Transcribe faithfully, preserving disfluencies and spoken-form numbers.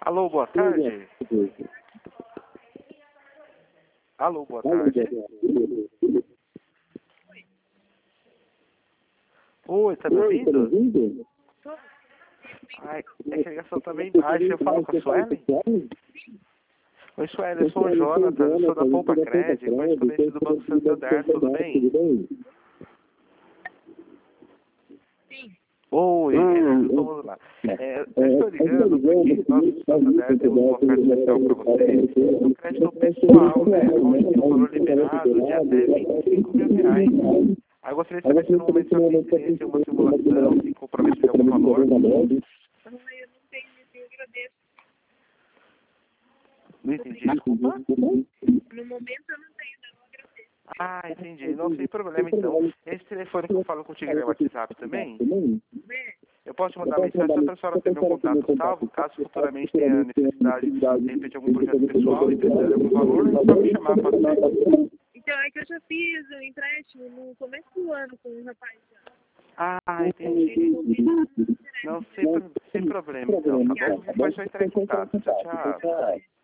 Alô, boa tarde. Alô, boa tarde. Oi, tá me ouvindo? Ai, é que a ligação tá bem baixa. Eu falo com a Suelen? Oi, Suelen, eu sou o Jonathan, eu sou da Poupa Crédito, correspondente do Banco Santander, tudo bem? Oi, é, vamos lá. É, eu estou ligando porque nós do Santander temos uma oferta especial para vocês, um crédito pessoal, né, onde tem um valor liberado de até vinte e cinco mil reais. Aí eu gostaria de saber se no momento o senhor tem interesse em uma simulação, se comprometer em algum valor. Não entendi, desculpa. No momento eu não tenho, não, eu agradeço. Ah, entendi. Não, sem problema então. Esse telefone que eu falo contigo é o WhatsApp também? Eu posso te mandar mensagem só para a senhora ter meu contato salvo, caso futuramente tenha necessidade de repente algum projeto pessoal e precisar de algum valor, é só me chamar, pode ser? Então, é que eu já fiz um empréstimo no começo do ano com um rapaz já. Ah, entendi. Não, sem, sem problema então, tá bom? Depois só entrar em contato. Tchau, tchau.